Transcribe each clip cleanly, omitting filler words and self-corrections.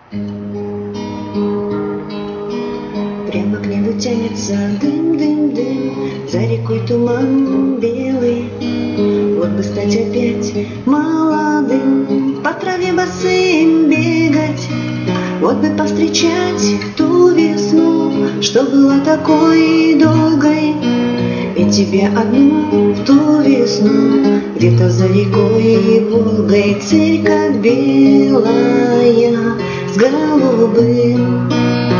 Прямо к небу тянется дым, дым, дым, за рекой туман белый. Вот бы стать опять молодым, по траве босым бегать. Вот бы повстречать ту весну, что была такой долгой. И тебе одну в ту весну, где-то за рекой Волгой, церковь белая с голубым.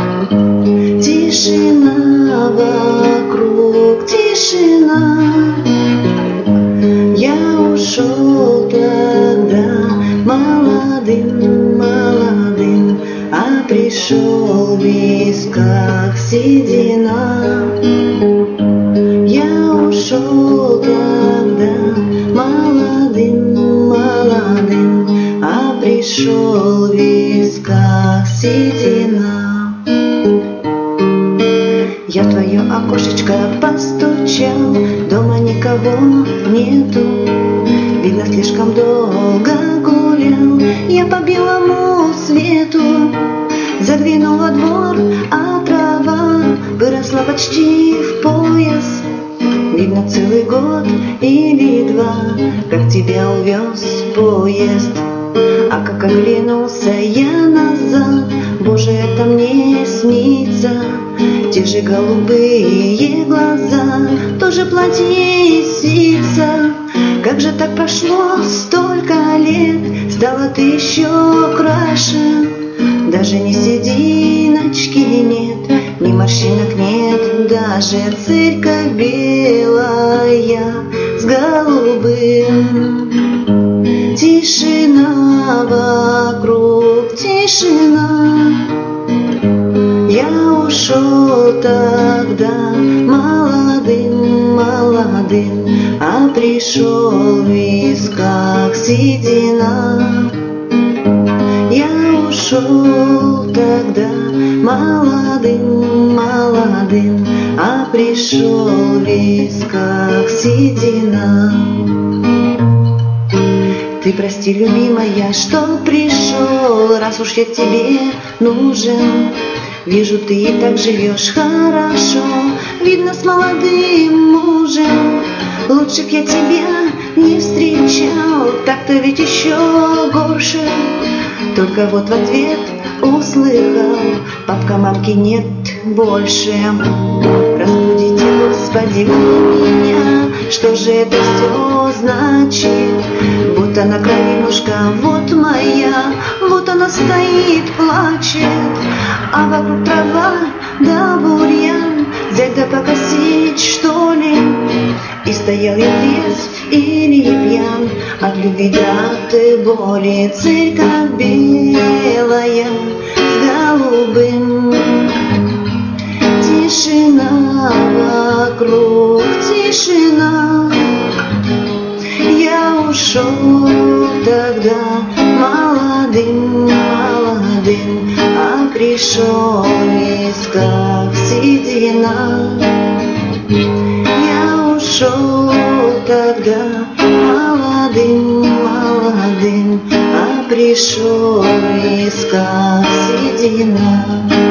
Тишина вокруг, тишина. Я ушел тогда молодым, молодым, а пришел в висках седина. Я ушел тогда молодым, молодым, а пришел в висках седина. Я в твое окошечко постучал, дома никого нету. Видно, слишком долго гулял я по белому свету. Задвинула двор, а трава выросла почти в пояс. Видно, целый год или два, как тебя увез поезд. А как оглянулся я назад, Боже, это мне снится. Те же голубые глаза, тоже платье и сица. Как же так прошло столько лет, стала ты еще краше. Даже ни сединочки нет, ни морщинок нет, даже церковь белая с голубым. Тишина вокруг, тишина. Я ушел тогда молодым, молодым, а пришел в висках седина. Я ушел тогда молодым, молодым, а пришел в висках седина. Ты прости, любимая, что пришел, раз уж я тебе нужен. Вижу, ты и так живешь хорошо, видно, с молодым мужем. Лучше б я тебя не встречал, так-то ведь еще горше. Только вот в ответ услыхал: папка, мамки нет больше. Разбудите, Господи, вы меня, что же это все значит? Будто на кровинушка вот моя, вот она стоит, плачет. А вокруг трава да бурьян, взять да покосить, что ли? И стоял я трезв или пьян, от любви да от боли. Церковь белая с голубым. Тишина вокруг, тишина. Я ушел тогда молодым, молодым, а пришел в висках седина. Я ушел тогда молодым, молодым, а пришел в висках седина.